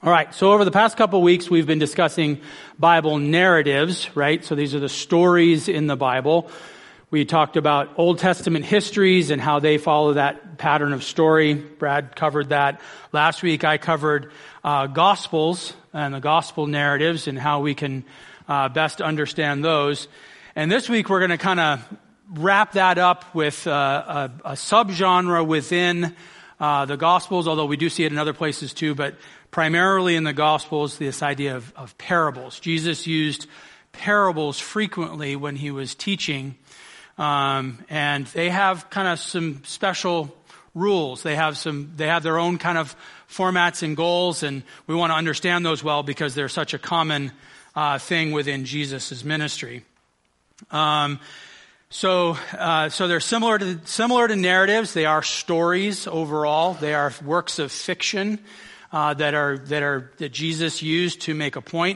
All right, so over the past couple of weeks, we've been discussing Bible narratives, right? So these are the stories in the Bible. We talked about Old Testament histories and how they follow that pattern of story. Brad covered that. Last week, I covered Gospels and the Gospel narratives and how we can best understand those. And this week, we're going to kind of wrap that up with a subgenre within the Gospels, although we do see it in other places too, but primarily in the Gospels, this idea of parables. Jesus used parables frequently when he was teaching, and they have kind of some special rules. They have their own kind of formats and goals, and we want to understand those well because they're such a common thing within Jesus' ministry. So they're similar to narratives. They are stories overall. They are works of fiction that Jesus used to make a point.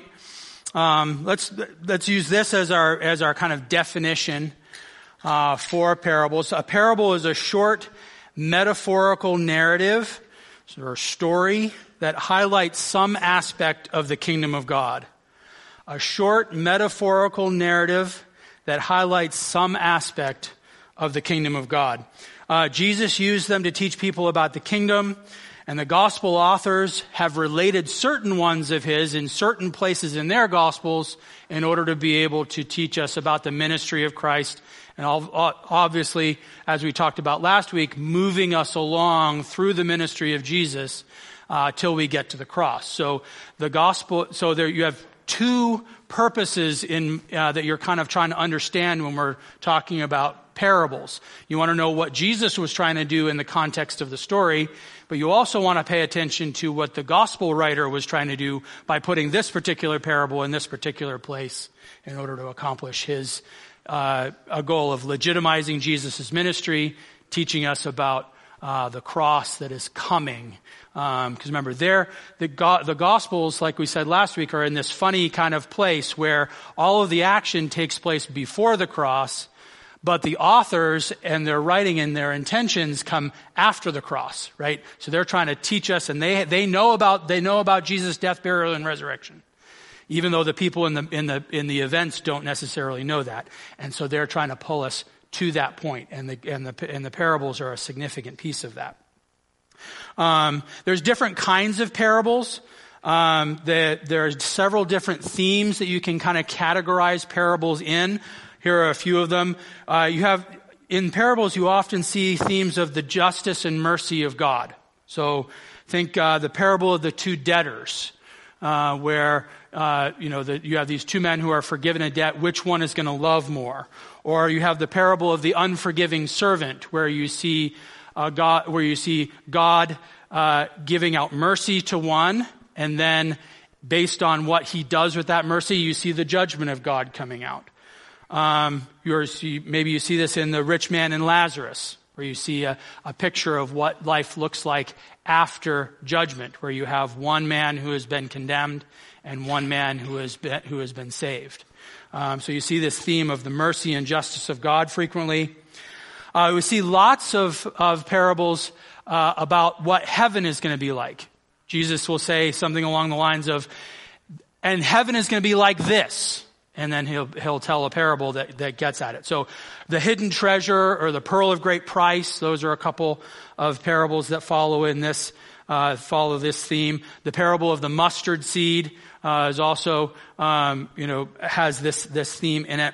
Let's use this as our kind of definition for parables. A parable is a short metaphorical narrative or story that highlights some aspect of the kingdom of God. A short metaphorical narrative that highlights some aspect of the kingdom of God. Jesus used them to teach people about the kingdom, and the gospel authors have related certain ones of his in certain places in their gospels in order to be able to teach us about the ministry of Christ. And obviously, as we talked about last week, moving us along through the ministry of Jesus till we get to the cross. So the gospel, so there you have two purposes in that you're kind of trying to understand when we're talking about parables. You want to know what Jesus was trying to do in the context of the story, but you also want to pay attention to what the gospel writer was trying to do by putting this particular parable in this particular place in order to accomplish his a goal of legitimizing Jesus' ministry, teaching us about the cross that is coming. Because remember, the Gospels, like we said last week, are in this funny kind of place where all of the action takes place before the cross, but the authors and their writing and their intentions come after the cross, right? So they're trying to teach us, and they know about Jesus' death, burial, and resurrection, even though the people in the events don't necessarily know that, and so they're trying to pull us to that point, and the parables are a significant piece of that. There's different kinds of parables. There are several different themes that you can kind of categorize parables in. Here are a few of them. In parables, you often see themes of the justice and mercy of God. So think the parable of the two debtors, where you have these two men who are forgiven a debt. Which one is going to love more? Or you have the parable of the unforgiving servant, where you see God giving out mercy to one, and then based on what he does with that mercy, you see the judgment of God coming out. Maybe you see this in the rich man and Lazarus, where you see a picture of what life looks like after judgment, where you have one man who has been condemned and one man who has been saved. So you see this theme of the mercy and justice of God frequently. We see lots of parables about what heaven is going to be like. Jesus will say something along the lines of, and heaven is going to be like this. And then he'll tell a parable that gets at it. So the hidden treasure or the pearl of great price, those are a couple of parables that follow this theme. The parable of the mustard seed is also has this theme in it.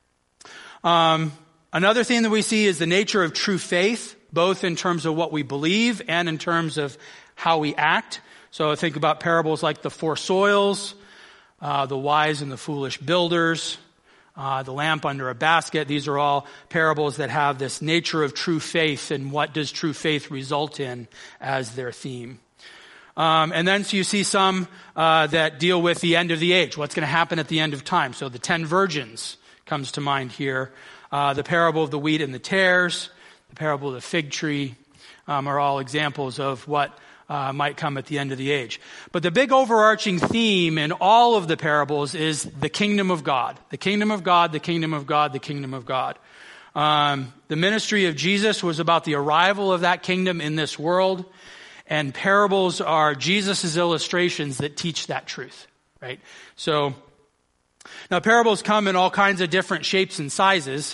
Another theme that we see is the nature of true faith, both in terms of what we believe and in terms of how we act. So think about parables like the four soils, the wise and the foolish builders, the lamp under a basket. These are all parables that have this nature of true faith, and what does true faith result in as their theme. And then so you see some that deal with the end of the age, what's going to happen at the end of time. So the 10 virgins comes to mind here. The parable of the wheat and the tares, the parable of the fig tree, are all examples of what might come at the end of the age. But the big overarching theme in all of the parables is the kingdom of God. The kingdom of God, the kingdom of God, the kingdom of God. The ministry of Jesus was about the arrival of that kingdom in this world. And parables are Jesus' illustrations that teach that truth, right? So, now parables come in all kinds of different shapes and sizes.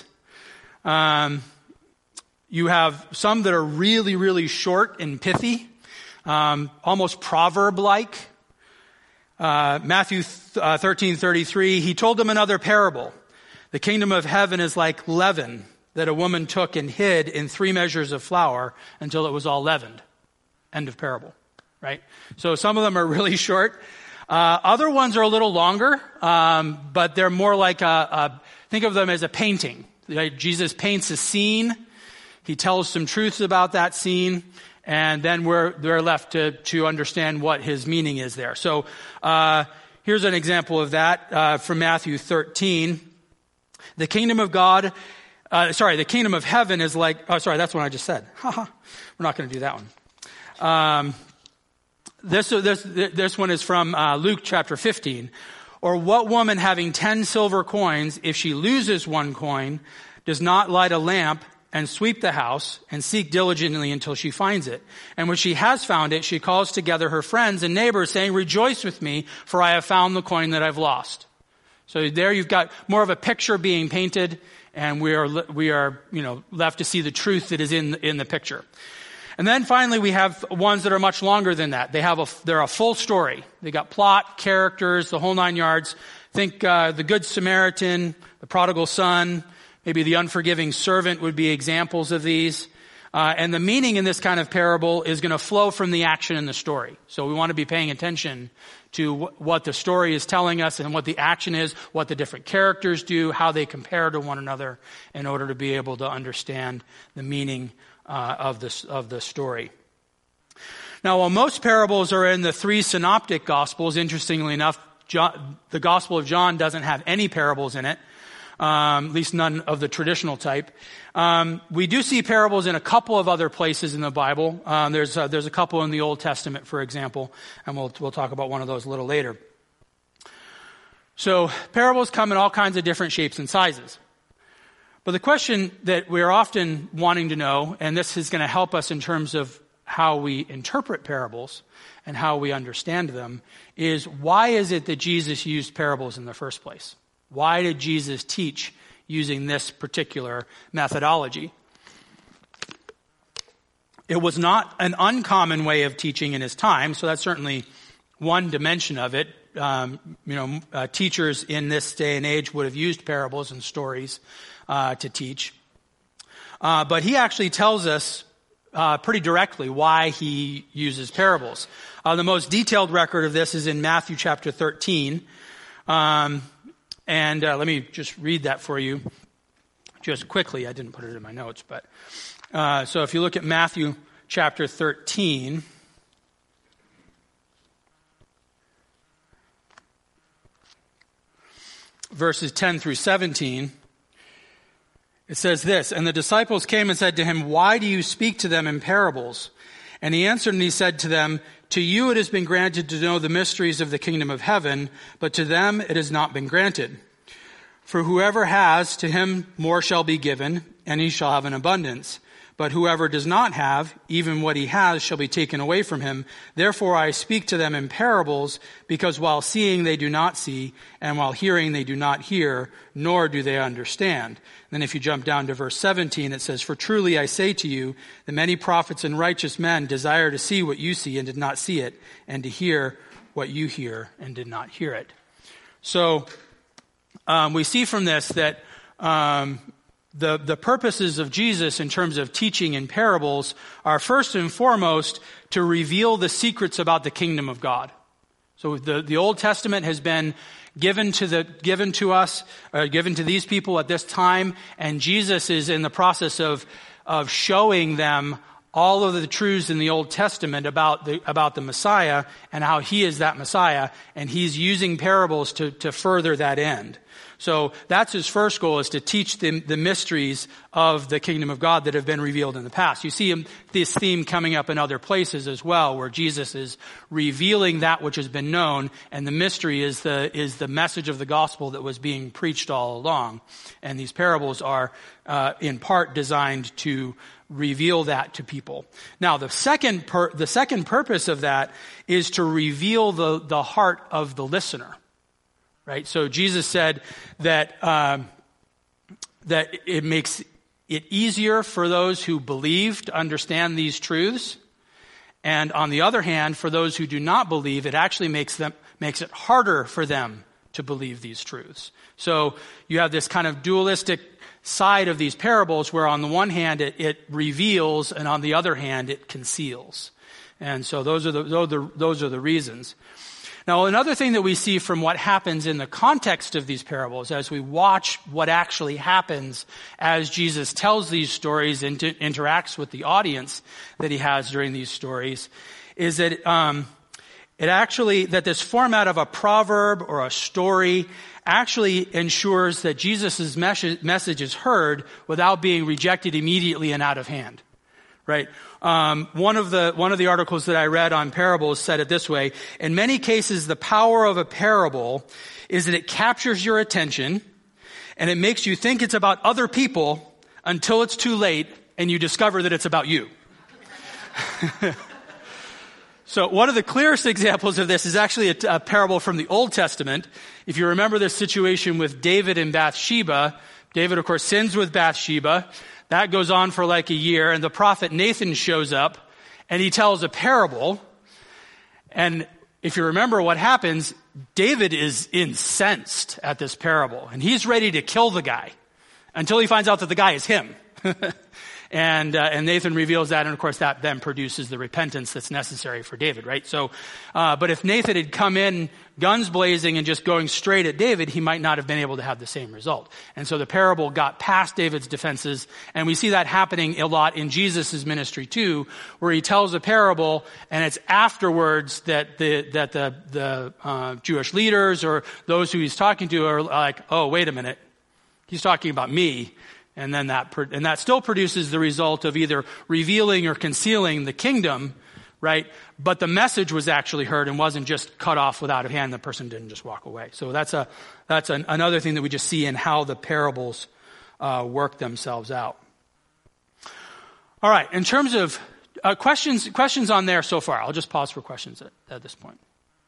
You have some that are really, really short and pithy, almost proverb-like. Matthew 13:33, he told them another parable. The kingdom of heaven is like leaven that a woman took and hid in 3 measures of flour until it was all leavened. End of parable, right? So some of them are really short. Other ones are a little longer, but they're more like think of them as a painting. Right? Jesus paints a scene. He tells some truths about that scene, and then we're left to understand what his meaning is there. So here's an example of that from Matthew 13. The kingdom of God, the kingdom of heaven is like, that's what I just said. We're not going to do that one. This one is from Luke chapter 15. Or what woman having 10 silver coins, if she loses one coin, does not light a lamp and sweep the house and seek diligently until she finds it? And when she has found it, she calls together her friends and neighbors, saying, rejoice with me, for I have found the coin that I've lost. So there you've got more of a picture being painted, and we are left to see the truth that is in the picture. And then finally, we have ones that are much longer than that. They're a full story. They got plot, characters, the whole 9 yards. Think the Good Samaritan, the prodigal son, maybe the unforgiving servant would be examples of these. And the meaning in this kind of parable is going to flow from the action in the story. So we want to be paying attention to what the story is telling us and what the action is, what the different characters do, how they compare to one another in order to be able to understand the meaning of the story. Now, while most parables are in the 3 synoptic gospels, interestingly enough, the Gospel of John doesn't have any parables in it, at least none of the traditional type. We do see parables in a couple of other places in the Bible. There's a couple in the Old Testament, for example, and we'll talk about one of those a little later. So parables come in all kinds of different shapes and sizes. But the question that we're often wanting to know, and this is going to help us in terms of how we interpret parables and how we understand them, is why is it that Jesus used parables in the first place? Why did Jesus teach using this particular methodology? It was not an uncommon way of teaching in his time, so that's certainly one dimension of it. Teachers in this day and age would have used parables and stories to teach. But he actually tells us pretty directly why he uses parables. The most detailed record of this is in Matthew chapter 13. And let me just read that for you just quickly. I didn't put it in my notes, but so if you look at Matthew chapter 13, verses 10 through 17, it says this, and the disciples came and said to him, why do you speak to them in parables? And he answered and he said to them, to you it has been granted to know the mysteries of the kingdom of heaven, but to them it has not been granted. For whoever has, to him more shall be given, and he shall have an abundance. But whoever does not have, even what he has shall be taken away from him. Therefore I speak to them in parables, because while seeing they do not see, and while hearing they do not hear, nor do they understand. Then if you jump down to verse 17, it says, for truly I say to you, that many prophets and righteous men desire to see what you see and did not see it, and to hear what you hear and did not hear it. So we see from this that the purposes of Jesus in terms of teaching in parables are first and foremost to reveal the secrets about the kingdom of God. So the Old Testament has been given to these people at this time, and Jesus is in the process of showing them all of the truths in the Old Testament about the Messiah and how he is that Messiah, and he's using parables to further that end. So that's his first goal, is to teach them the mysteries of the kingdom of God that have been revealed in the past. You see this theme coming up in other places as well, where Jesus is revealing that which has been known, and the mystery is the message of the gospel that was being preached all along. And these parables are in part designed to reveal that to people. Now, the second purpose of that is to reveal the heart of the listener. Right? So Jesus said that it makes it easier for those who believe to understand these truths. And on the other hand, for those who do not believe, it actually makes it harder for them to believe these truths. So you have this kind of dualistic side of these parables where on the one hand it reveals, and on the other hand it conceals. And so those are the reasons. Now, another thing that we see from what happens in the context of these parables, as we watch what actually happens as Jesus tells these stories and interacts with the audience that he has during these stories, is that that this format of a proverb or a story actually ensures that Jesus' message is heard without being rejected immediately and out of hand. Right? One of the articles that I read on parables said it this way: in many cases, the power of a parable is that it captures your attention and it makes you think it's about other people until it's too late and you discover that it's about you. So one of the clearest examples of this is actually a parable from the Old Testament. If you remember this situation with David and Bathsheba, David, of course, sins with Bathsheba. That goes on for like a year, and the prophet Nathan shows up, and he tells a parable. And if you remember what happens, David is incensed at this parable, and he's ready to kill the guy until he finds out that the guy is him. And Nathan reveals that, and of course that then produces the repentance that's necessary for David, right? So, but if Nathan had come in guns blazing and just going straight at David, he might not have been able to have the same result. And so the parable got past David's defenses, and we see that happening a lot in Jesus' ministry too, where he tells a parable, and it's afterwards that the Jewish leaders or those who he's talking to are like, oh, wait a minute, he's talking about me. And then that still produces the result of either revealing or concealing the kingdom, right? But the message was actually heard and wasn't just cut off without a hand. The person didn't just walk away. So that's another thing that we just see in how the parables work themselves out. All right. In terms of questions on there so far, I'll just pause for questions at this point.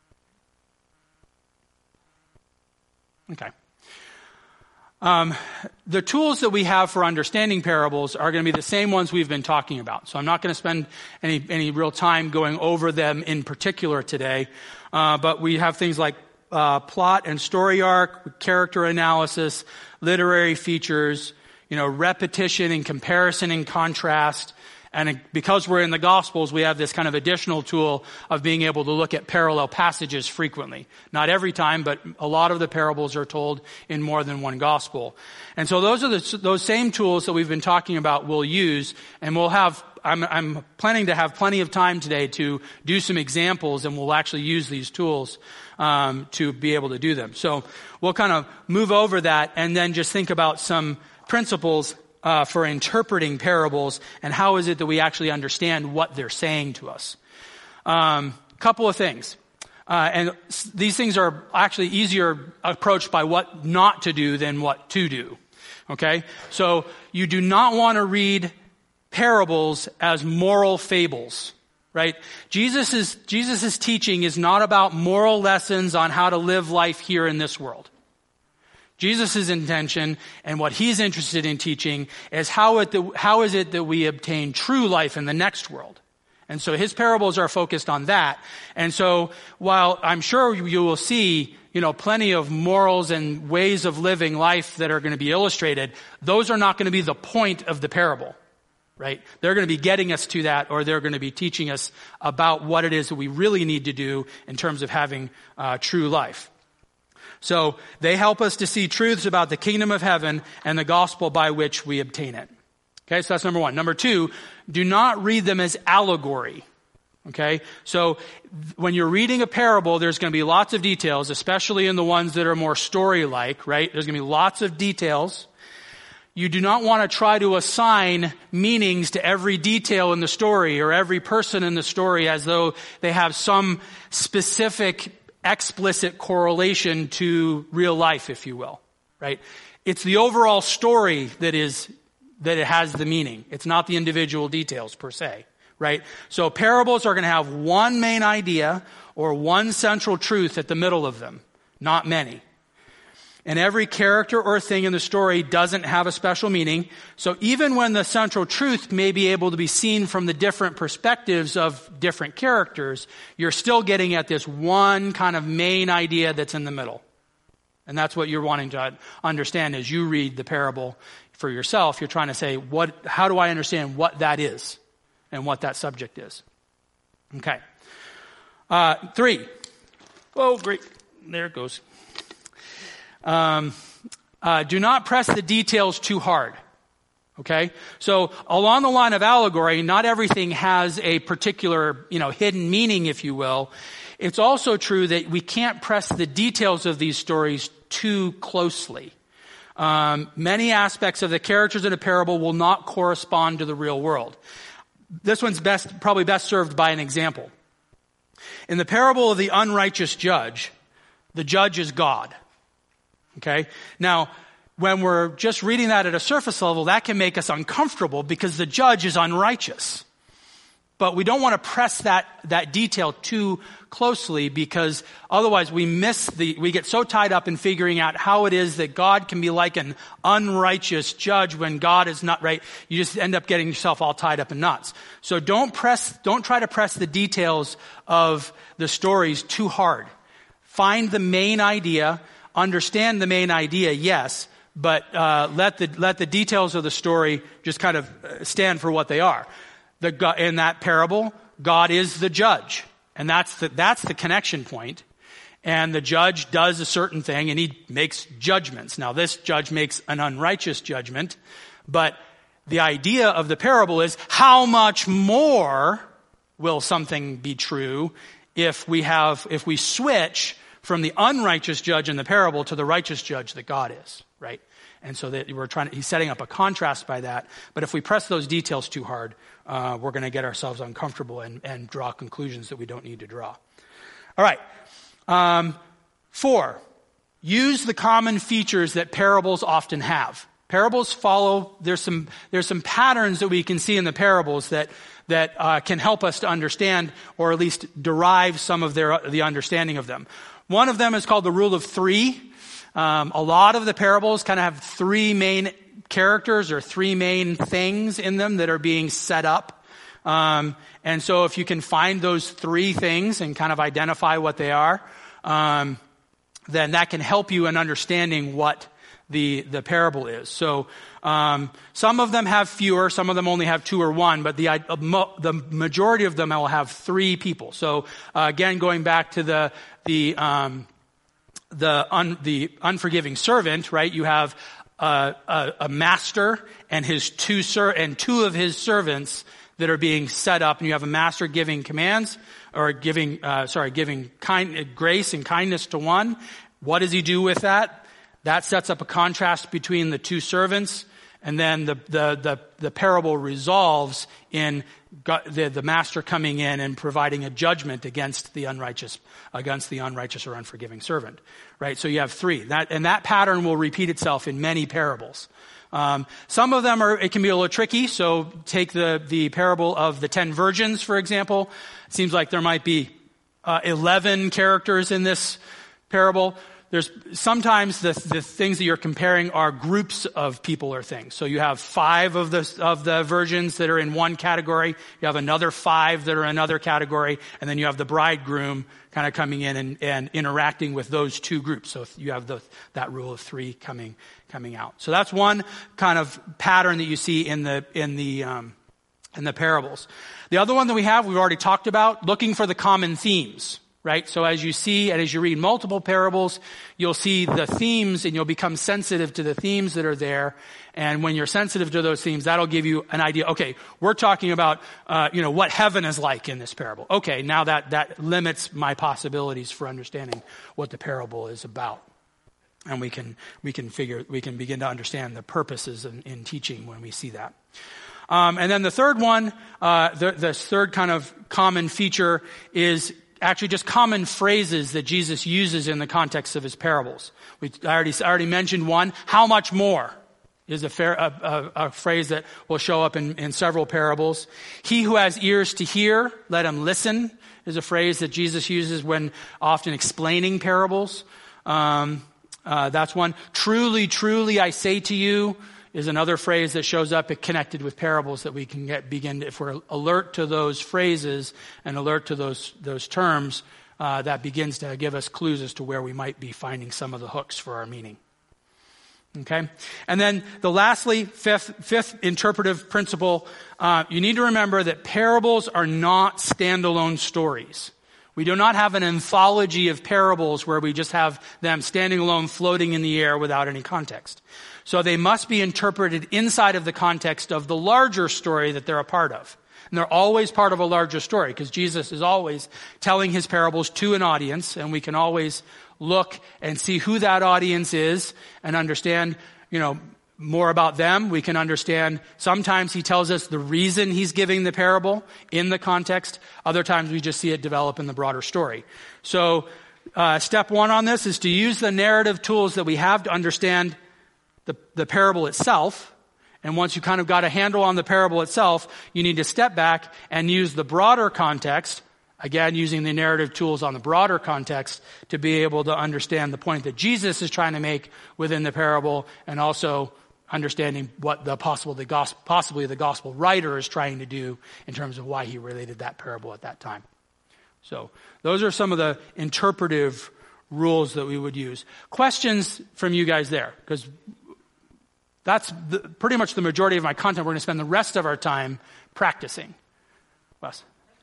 Okay. The tools that we have for understanding parables are going to be the same ones we've been talking about. So I'm not going to spend any real time going over them in particular today. But we have things like plot and story arc, character analysis, literary features, repetition and comparison and contrast. And because we're in the Gospels, we have this kind of additional tool of being able to look at parallel passages frequently. Not every time, but a lot of the parables are told in more than one Gospel. And so those are those same tools that we've been talking about we'll use, and we'll have, I'm planning to have plenty of time today to do some examples, and we'll actually use these tools to be able to do them. So we'll kind of move over that and then just think about some principles for interpreting parables, and how is it that we actually understand what they're saying to us. Couple of things. And these things are actually easier approached by what not to do than what to do. Okay? So you do not want to read parables as moral fables. Right? Jesus' teaching is not about moral lessons on how to live life here in this world. Jesus' intention and what he's interested in teaching is how is it that we obtain true life in the next world. And so his parables are focused on that. And so while I'm sure you will see, plenty of morals and ways of living life that are going to be illustrated, those are not going to be the point of the parable, right? They're going to be getting us to that, or they're going to be teaching us about what it is that we really need to do in terms of having true life. So they help us to see truths about the kingdom of heaven and the gospel by which we obtain it. Okay, so that's number one. Number two, do not read them as allegory. Okay? So when you're reading a parable, there's going to be lots of details, especially in the ones that are more story-like, right? There's going to be lots of details. You do not want to try to assign meanings to every detail in the story or every person in the story as though they have some specific explicit correlation to real life, if you will, right? It's the overall story that it has the meaning. It's not the individual details per se, right? So parables are going to have one main idea or one central truth at the middle of them, not many. And every character or thing in the story doesn't have a special meaning. So even when the central truth may be able to be seen from the different perspectives of different characters, you're still getting at this one kind of main idea that's in the middle. And that's what you're wanting to understand as you read the parable for yourself. You're trying to say, how do I understand what that is and what that subject is? Okay. 3. Oh, great. There it goes. Do not press the details too hard. Okay? So along the line of allegory, not everything has a particular, hidden meaning, if you will. It's also true that we can't press the details of these stories too closely. Many aspects of the characters in a parable will not correspond to the real world. This one's probably best served by an example. In the parable of the unrighteous judge, the judge is God. Okay? Now, when we're just reading that at a surface level, that can make us uncomfortable because the judge is unrighteous. But we don't want to press that detail too closely because otherwise we get so tied up in figuring out how it is that God can be like an unrighteous judge when God is not right. You just end up getting yourself all tied up in knots. So don't try to press the details of the stories too hard. Find the main idea, understand the main idea, yes, but let the details of the story just kind of stand for what they are. In that parable, God is the judge, and that's the connection point. And the judge does a certain thing, and he makes judgments. Now, this judge makes an unrighteous judgment, but the idea of the parable is how much more will something be true if we switch from the unrighteous judge in the parable to the righteous judge that God is, right? And so that he's setting up a contrast by that. But if we press those details too hard, we're going to get ourselves uncomfortable and draw conclusions that we don't need to draw. All right. 4, use the common features that parables often have. Parables follow, there's some patterns that we can see in the parables that can help us to understand or at least derive some of the understanding of them. One of them is called the rule of 3. A lot of the parables kind of have 3 main characters or 3 main things in them that are being set up. And so if you can find those 3 things and kind of identify what they are, then that can help you in understanding what the parable is. So some of them have fewer, some of them only have 2 or 1, but the majority of them will have 3 people. So again, going back to the unforgiving servant, right? You have a master and his 2 of his servants that are being set up, and you have a master giving commands or giving grace and kindness to one. What does he do with that? That sets up a contrast between the 2 servants, and then the parable resolves in the master coming in and providing a judgment against the unrighteous or unforgiving servant. Right? So you have 3. That pattern will repeat itself in many parables. Some of them it can be a little tricky. So take the parable of the 10 virgins, for example. It seems like there might be 11 characters in this parable. There's sometimes the things that you're comparing are groups of people or things. So you have 5 of the virgins that are in one category. You have another 5 that are in another category, and then you have the bridegroom kind of coming in and interacting with those 2 groups. So you have that rule of 3 coming out. So that's one kind of pattern that you see in the parables. The other one that we've already talked about, looking for the common themes. right? So as you see and as you read multiple parables, you'll see the themes and you'll become sensitive to the themes that are there. And when you're sensitive to those themes, that'll give you an idea. Okay, we're talking about, what heaven is like in this parable. Okay, now that limits my possibilities for understanding what the parable is about. And we can begin to understand the purposes in teaching when we see that. And then the third one, the third kind of common feature is actually just common phrases that Jesus uses in the context of his parables. I already mentioned one. How much more is a phrase that will show up in several parables. He who has ears to hear, let him listen, is a phrase that Jesus uses when often explaining parables. That's one. Truly, truly, I say to you, is another phrase that shows up connected with parables that we can begin, if we're alert to those phrases and alert to those terms, that begins to give us clues as to where we might be finding some of the hooks for our meaning. Okay? And then lastly, fifth interpretive principle, you need to remember that parables are not standalone stories. We do not have an anthology of parables where we just have them standing alone, floating in the air without any context. So they must be interpreted inside of the context of the larger story that they're a part of. And they're always part of a larger story because Jesus is always telling his parables to an audience, and we can always look and see who that audience is and understand, more about them. We can understand sometimes he tells us the reason he's giving the parable in the context. Other times we just see it develop in the broader story. So step one on this is to use the narrative tools that we have to understand the parable itself. And once you kind of got a handle on the parable itself, you need to step back and use the broader context, again, using the narrative tools on the broader context to be able to understand the point that Jesus is trying to make within the parable, and also understanding what possibly the gospel writer is trying to do in terms of why he related that parable at that time. So those are some of the interpretive rules that we would use. Questions from you guys there? Because that's pretty much the majority of my content. We're going to spend the rest of our time practicing. Wes?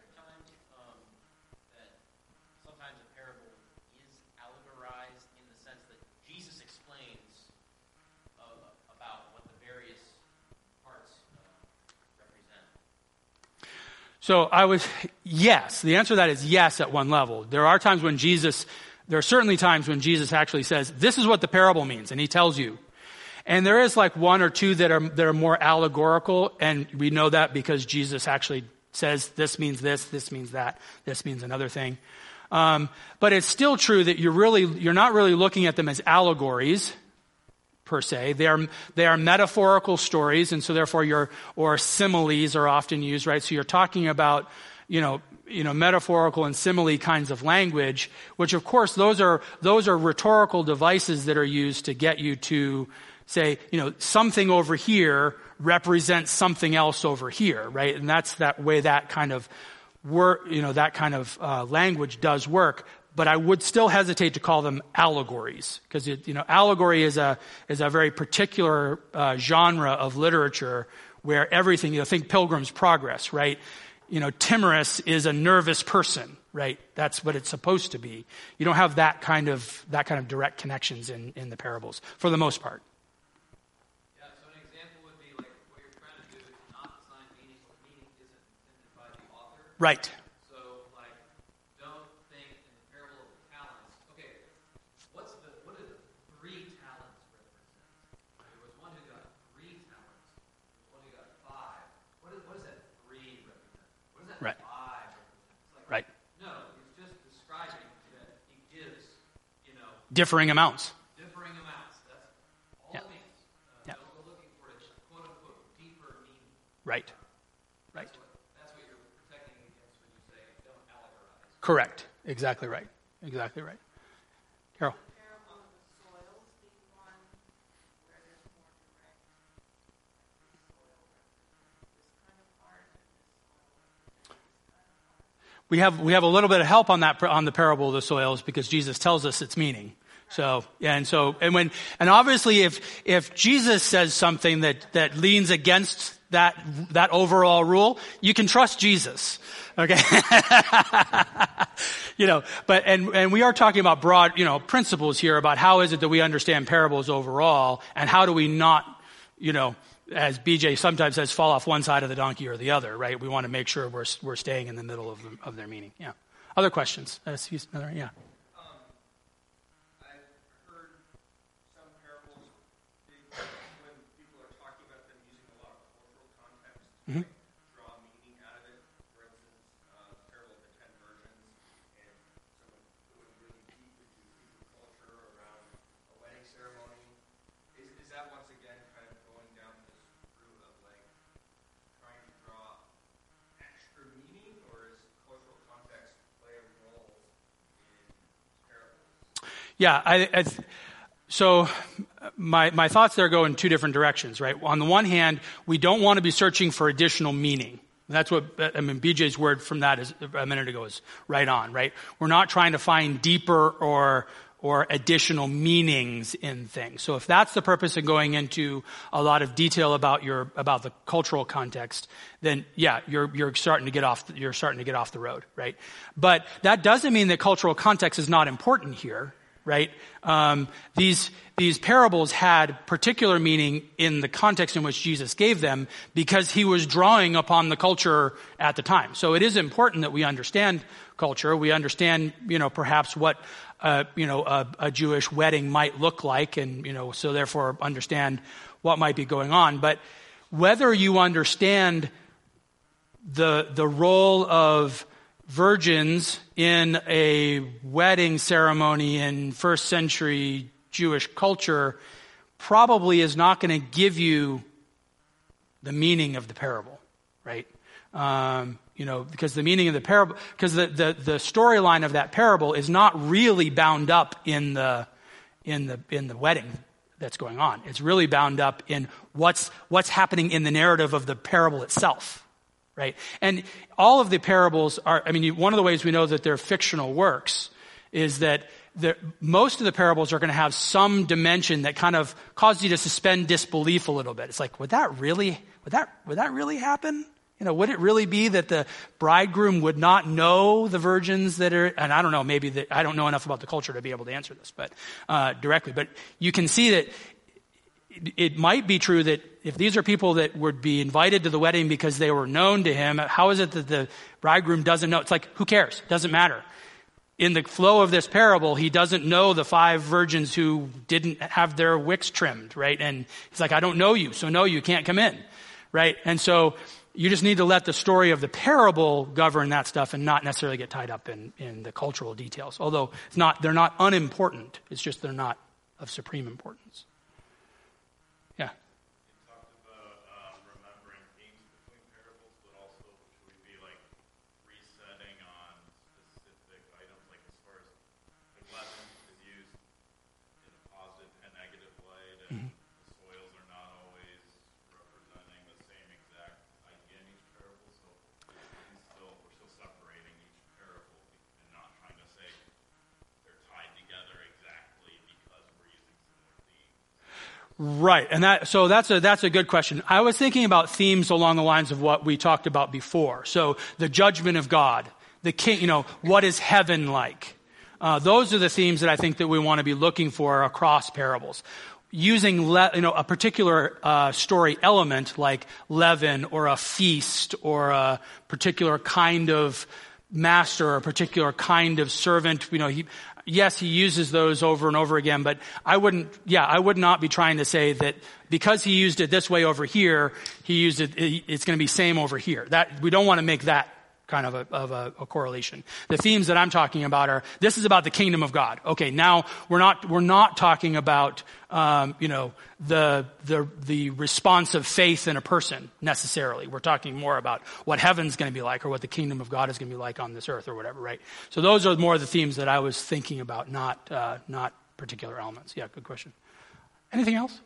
Sometimes a parable is allegorized in the sense that Jesus explains about what the various parts represent. So yes. The answer to that is yes at one level. There are certainly times when Jesus actually says, this is what the parable means, and he tells you. And there is like one or two that are more allegorical, and we know that because Jesus actually says this means this means that, this means another thing. But it's still true that you're not really looking at them as allegories per se. They are metaphorical stories, and so therefore or similes are often used, right? So you're talking about, metaphorical and simile kinds of language, which of course those are rhetorical devices that are used to get you to say, something over here represents something else over here, right? And that's that way that kind of language does work. But I would still hesitate to call them allegories, because allegory is a very particular genre of literature where everything, think Pilgrim's Progress, right? Timorous is a nervous person, right? That's what it's supposed to be. You don't have that kind of direct connections in the parables for the most part. Yeah, so an example would be like what you're trying to do is not assign meaning where meaning isn't intended by the author. Right. So don't think in the parable of the talents, okay, what did 3 talents represent? There was one who got 3 talents, one who got 5. What does that 3 represent? What does that 5 represent? Right. No, it's just describing that he gives, differing amounts. Differing amounts. That's all it means. Don't go looking for a quote-unquote deeper meaning. Right. That's what you're protecting against when you say don't allegorize. Correct. Exactly right. Carol? The parable of the soils being one where there's more direct soil this kind of heart and this soil and this kind of heart. We have a little bit of help on the parable of the soils because Jesus tells us its meaning. So obviously if Jesus says something that leans against that overall rule, you can trust Jesus. Okay. And we are talking about broad, principles here about how is it that we understand parables overall, and how do we not, as BJ sometimes says, fall off one side of the donkey or the other, right? We want to make sure we're staying in the middle of their meaning. Yeah. Other questions? Yeah. I've heard some parables when people are talking about them using a lot of cultural context to draw meaning out of it. For instance, the parable of the 10 virgins, and someone going really deep into Hebrew culture around a wedding ceremony. Is that once again kind of going down this route of trying to draw extra meaning, or is cultural context play a role in parables? Yeah, so my thoughts there go in two different directions, right? On the one hand, we don't want to be searching for additional meaning. That's what, BJ's word from that is a minute ago is right on, right? We're not trying to find deeper or additional meanings in things. So if that's the purpose of going into a lot of detail about the cultural context, then yeah, you're starting to get off the road, right? But that doesn't mean that cultural context is not important here, right? These parables had particular meaning in the context in which Jesus gave them because he was drawing upon the culture at the time. So it is important that we understand culture. We understand, perhaps what a Jewish wedding might look like, and so therefore understand what might be going on. But whether you understand the role of virgins in a wedding ceremony in first century Jewish culture probably is not going to give you the meaning of the parable, right? Because the meaning of the parable, because the storyline of that parable is not really bound up in the wedding that's going on. It's really bound up in what's happening in the narrative of the parable itself. Right? And all of the parables are, one of the ways we know that they're fictional works is that most of the parables are going to have some dimension that kind of causes you to suspend disbelief a little bit. It's like, would that really happen? Would it really be that the bridegroom would not know the virgins that are, and I don't know, I don't know enough about the culture to be able to answer this, but, directly, but you can see that it might be true that if these are people that would be invited to the wedding because they were known to him, how is it that the bridegroom doesn't know? It's like, who cares? Doesn't matter. In the flow of this parable, he doesn't know the 5 virgins who didn't have their wicks trimmed, right? And he's like, I don't know you, so no, you can't come in, right? And so you just need to let the story of the parable govern that stuff and not necessarily get tied up in the cultural details. Although they're not unimportant. It's just they're not of supreme importance. Yeah. You talked about remembering themes between parables, but also should we be resetting on specific items, as far as leaven is used in a positive and negative light, and the soils are not always representing the same exact idea in each parable. So we're still separating each parable and not trying to say they're tied together exactly because we're using similar themes. Right, and that's a good question. I was thinking about themes along the lines of what we talked about before. So the judgment of God, the king, what is heaven like? Those are the themes that I think that we want to be looking for across parables. Using a particular story element like leaven or a feast or a particular kind of master or a particular kind of servant. Yes, he uses those over and over again, but I would not be trying to say that because he used it this way over here, it's going to be same over here. That we don't want to make that kind of a correlation. The themes that I'm talking about this is about the kingdom of God. Okay, now we're not talking about the response of faith in a person necessarily. We're talking more about what heaven's going to be like or what the kingdom of God is going to be like on this earth or whatever, right? So those are more the themes that I was thinking about, not particular elements. Yeah, good question. Anything else?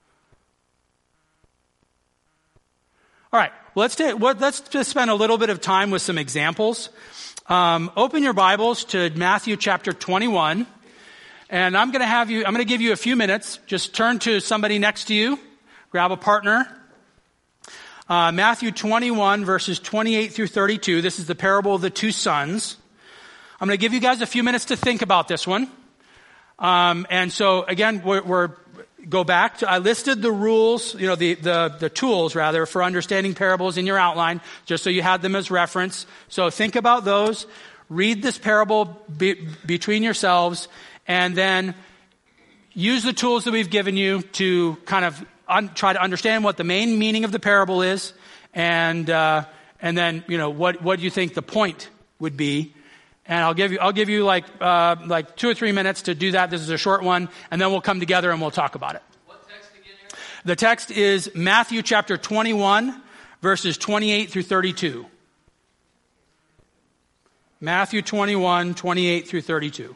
All right, let's just spend a little bit of time with some examples. Open your Bibles to Matthew chapter 21, and I'm going to give you a few minutes. Just turn to somebody next to you, grab a partner. Matthew 21, verses 28 through 32. This is the parable of the two sons. I'm going to give you guys a few minutes to think about this one. And so, again, go back to, I listed the rules, the tools, rather, for understanding parables in your outline, just so you had them as reference. So think about those. Read this parable between yourselves, and then use the tools that we've given you to kind of try to understand what the main meaning of the parable is, and then what do you think the point would be. And I'll give you like 2 or 3 minutes to do that. This is a short one, and then we'll come together and we'll talk about it. What text again, Eric? The text is Matthew chapter 21, verses 28 through 32. Matthew 21, 28 through 32.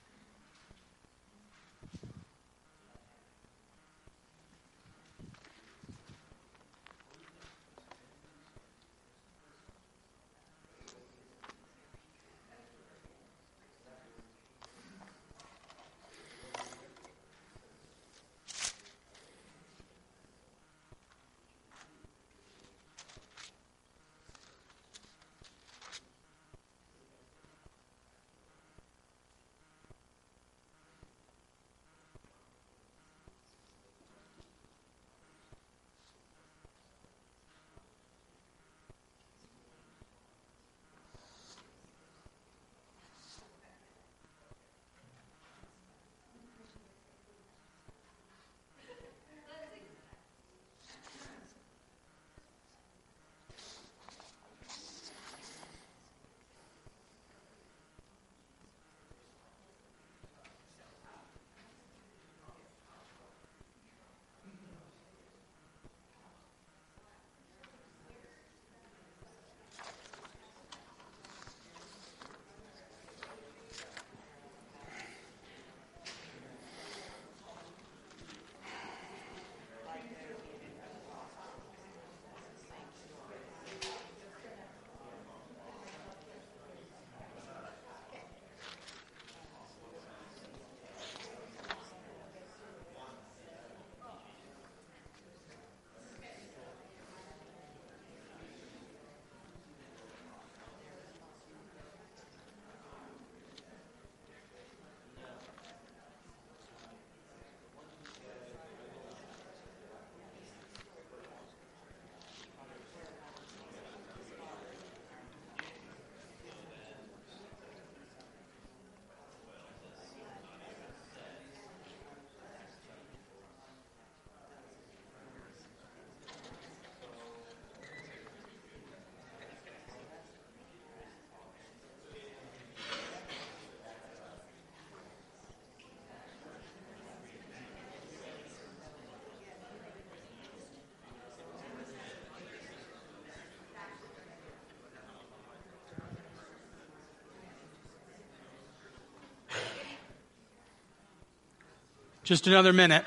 Just another minute.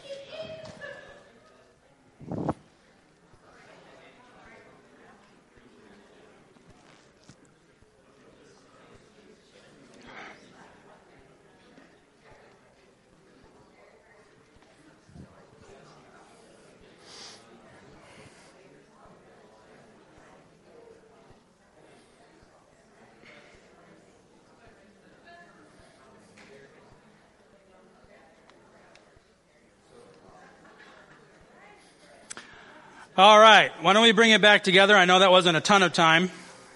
All right, why don't we bring it back together? I know that wasn't a ton of time.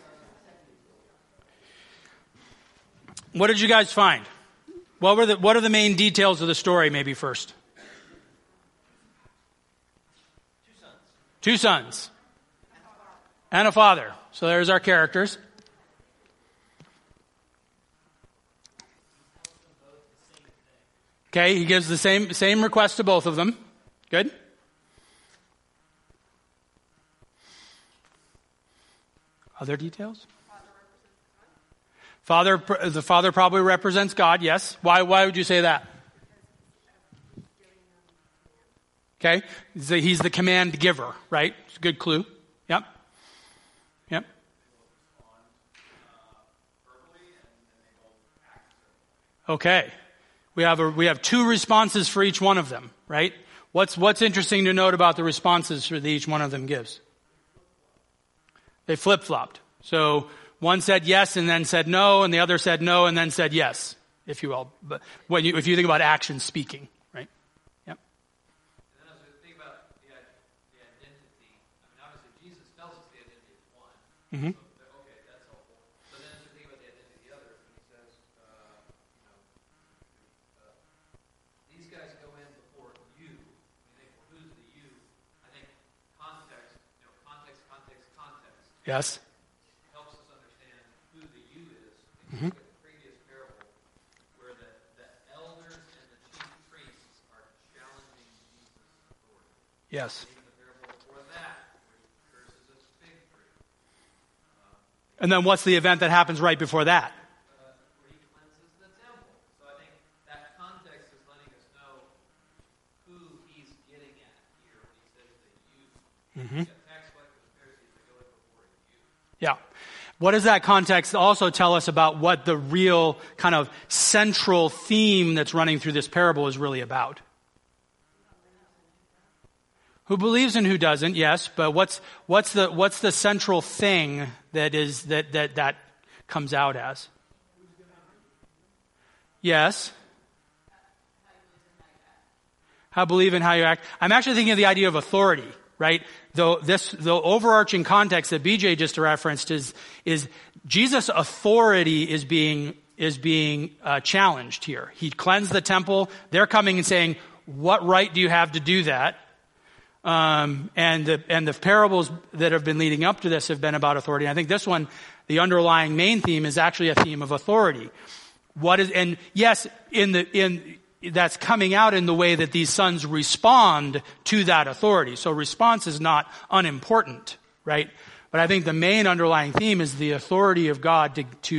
What did you guys find? What are the main details of the story, maybe first? Two sons. And a father. So there's our characters. Okay, he gives the same request to both of them. Good. Other details? The father probably represents God, yes. Why would you say that? Okay, he's the command giver, right? It's a good clue. Yep. Okay, we have two responses for each one of them, right? What's interesting to note about the responses that each one of them gives? They flip-flopped. So one said yes and then said no, and the other said no and then said yes, if you will. But if you think about action speaking, right? Yep. And then as we think about the identity, I mean, obviously Jesus tells us the identity of one. Mm-hmm. So, okay, that's helpful. But then as we think about the identity of the other, when he says, these guys go in before you, when you think, well, who's the you? I think context, context. Yes. Helps us understand who the you is. Mm-hmm. Look at the previous parable where the elders and the chief priests are challenging Jesus' authority. Yes. Even the parable before that, where he curses a fig tree. And then what's the event that happens right before that? Where he cleanses the temple. So I think that context is letting us know who he's getting at here when he says the you. Mm-hmm. Tax collectors and Pharisees that go in before you. Yeah. What does that context also tell us about what the real kind of central theme that's running through this parable is really about? Who believes and who doesn't? Yes, but what's the central thing that comes out as? Yes. How believe in how you act. I'm actually thinking of the idea of authority, right? The overarching context that BJ just referenced is Jesus' authority is being challenged here. He cleansed the temple. They're coming and saying, "What right do you have to do that?" And the parables that have been leading up to this have been about authority. And I think this one, the underlying main theme is actually a theme of authority. That's coming out in the way that these sons respond to that authority. So response is not unimportant, right? But I think the main underlying theme is the authority of God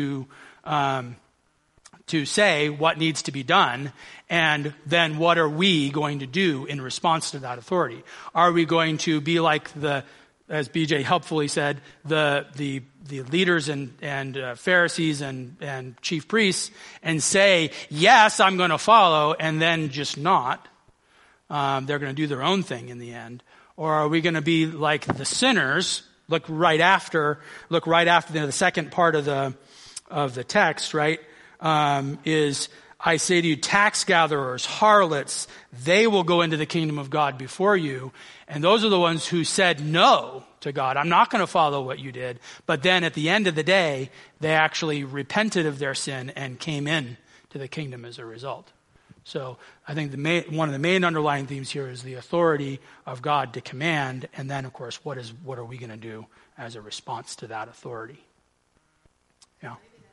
to say what needs to be done, and then what are we going to do in response to that authority? Are we going to be like as BJ helpfully said, the leaders and Pharisees and chief priests, and say, yes, I'm going to follow, and then just not? They're going to do their own thing in the end. Or are we going to be like the sinners? Look right after the second part of the text, right? Is I say to you, tax gatherers, harlots, they will go into the kingdom of God before you. And those are the ones who said no to God. I'm not going to follow what you did. But then at the end of the day, they actually repented of their sin and came in to the kingdom as a result. So I think one of the main underlying themes here is the authority of God to command. And then, of course, what are we going to do as a response to that authority? Yeah.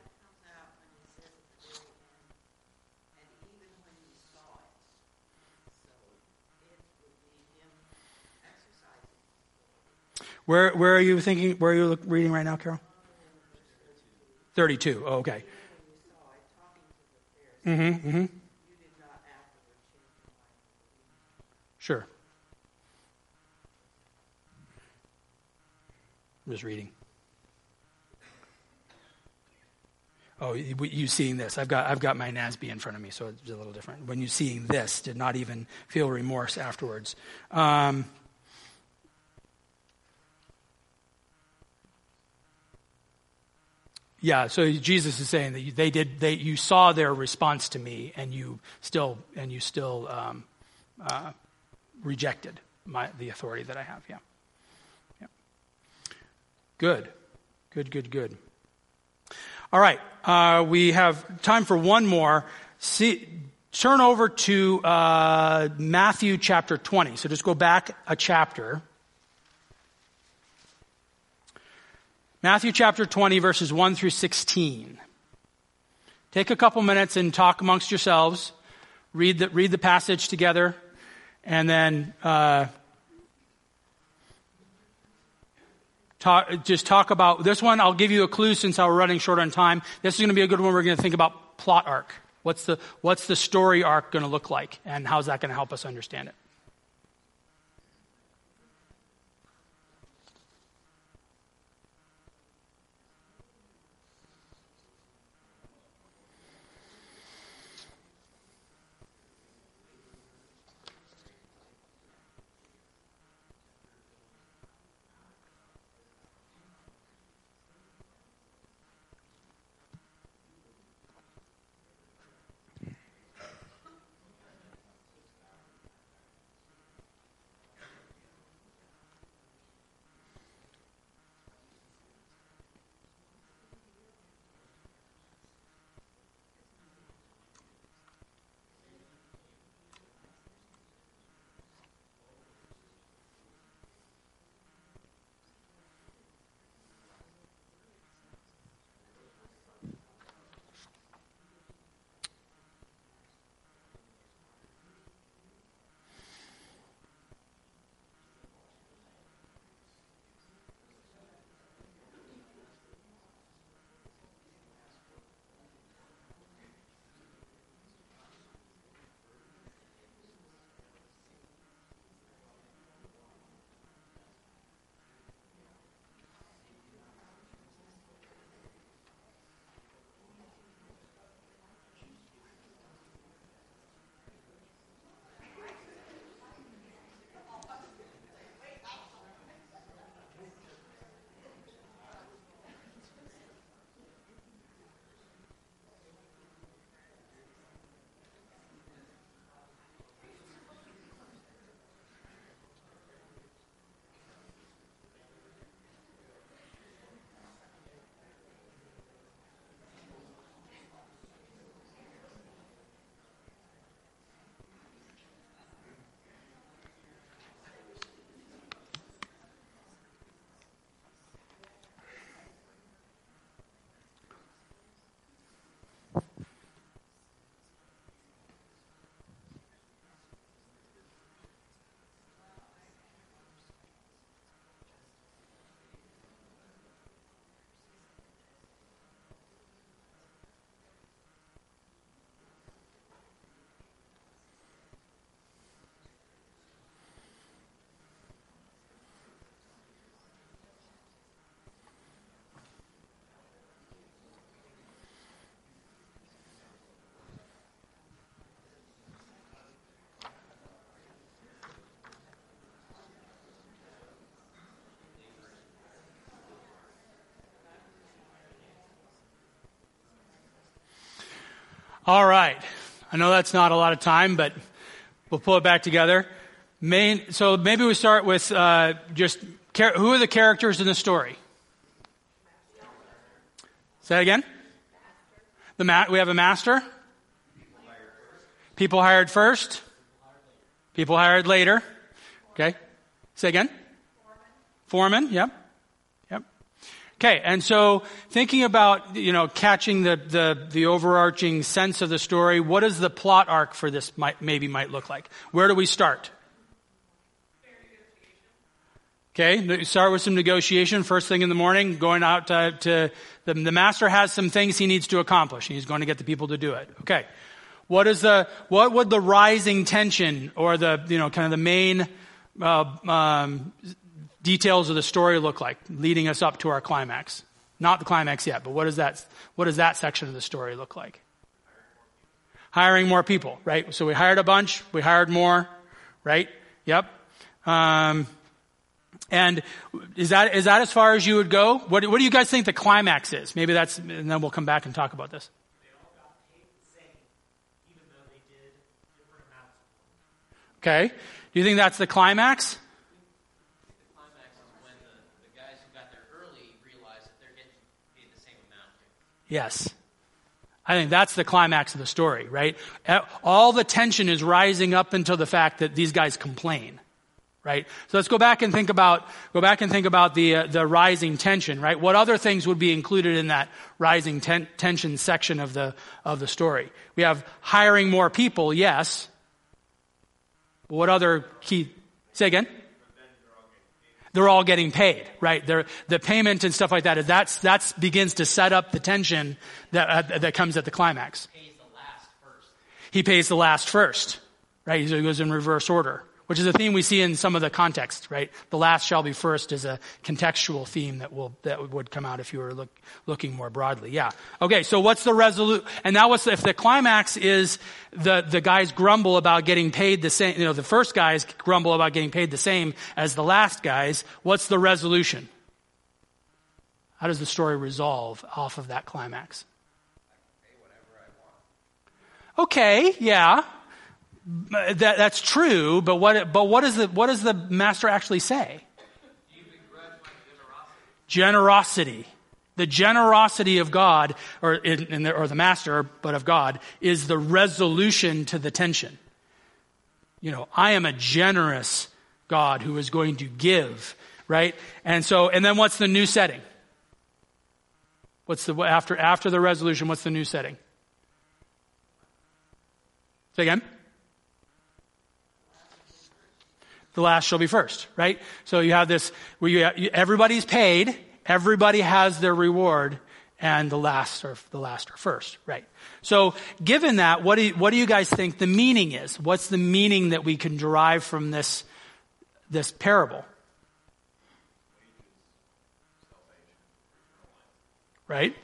Where are you thinking? Where are you reading right now, Carol? 32. Oh, okay. Mm-hmm. Sure. I'm just reading. Oh, you seeing this? I've got my NASB in front of me, so it's a little different. When you seeing this, did not even feel remorse afterwards. Yeah, so Jesus is saying that you saw their response to me, and you still rejected the authority that I have. Yeah. Good. All right, we have time for one more. Turn over to Matthew chapter 20. So just go back a chapter. Matthew chapter 20, verses 1 through 16. Take a couple minutes and talk amongst yourselves. Read the passage together, and then talk about this one. I'll give you a clue since we're running short on time. This is going to be a good one. We're going to think about plot arc. What's the story arc going to look like, and how's that going to help us understand it? All right. I know that's not a lot of time, but we'll pull it back together. So maybe we start with who are the characters in the story? Say that again? We have a master. People hired first. People hired later. Okay. Say again? Foreman. Yep. Okay, and so thinking about, catching the overarching sense of the story, what does the plot arc for this might look like? Where do we start? Okay, start with some negotiation first thing in the morning, going out to the master has some things he needs to accomplish, and he's going to get the people to do it. Okay. What would the rising tension or the main details of the story look like, leading us up to our climax? Not the climax yet, but what does that section of the story look like? Hiring more people, right? So we hired a bunch, we hired more, right? Yep. And is that as far as you would go? What do you guys think the climax is? Maybe and then we'll come back and talk about this. They all got paid the same, even though they did different amounts of work. Okay. Do you think that's the climax? The climax is when the guys who got there early realize that they're getting paid the same amount. Yes. I think that's the climax of the story, right? All the tension is rising up until the fact that these guys complain, right? So let's go back and think about the rising tension, right? What other things would be included in that rising tension section of the story? We have hiring more people, yes. But what other key? Say again. They're all getting paid, right? The payment and stuff like that. That begins to set up the tension that comes at the climax. He pays the last first, right? So he goes in reverse order, which is a theme we see in some of the context, right? The last shall be first is a contextual theme that would come out if you were looking more broadly. Yeah. Okay. So what's the and now if the climax is the guys grumble about getting paid the same, the first guys grumble about getting paid the same as the last guys, what's the resolution? How does the story resolve off of that climax? Okay. Yeah. That's true, but what does the master actually say? Do you begrudge my Generosity. The generosity of God, or the master, but of God, is the resolution to the tension. I am a generous God who is going to give, right? And then what's the new setting? After the resolution, what's the new setting? Say again? The last shall be first, right? So you have this, where everybody's paid, everybody has their reward, and the last are first, right? So given that, what do you guys think the meaning is? What's the meaning that we can derive from this parable? Right?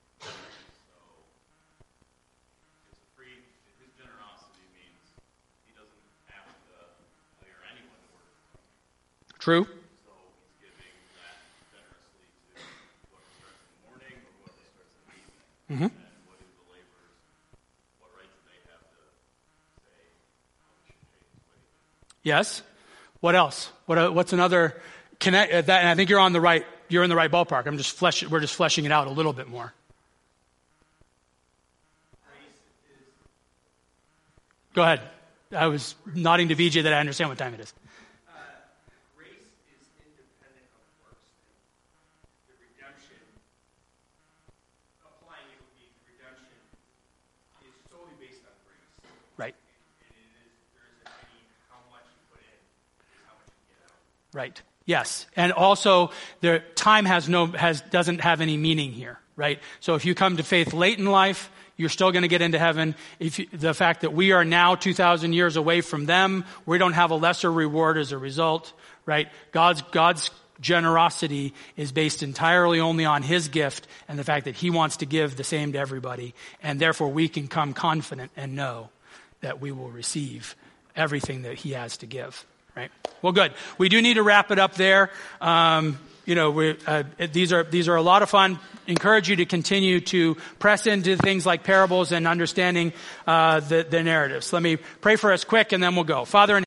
True. So he's giving that generously to whoever starts in the morning or whoever starts in the evening. Mm-hmm. And what do the laborers, what rights do they have to say how we should pay this wage? Yes. What else? What's another connect? And I think you're in the right ballpark. We're just fleshing it out a little bit more. Go ahead. I was nodding to VJ that I understand what time it is. Right. Right. Yes. And also, time doesn't have any meaning here, right? So if you come to faith late in life, you're still going to get into heaven. The fact that we are now 2,000 years away from them, we don't have a lesser reward as a result, right? God's generosity is based entirely only on his gift and the fact that he wants to give the same to everybody. And therefore we can come confident and know that we will receive everything that he has to give, right? Well, good. We do need to wrap it up there. these are a lot of fun. Encourage you to continue to press into things like parables and understanding the narratives. Let me pray for us quick, and then we'll go. Father in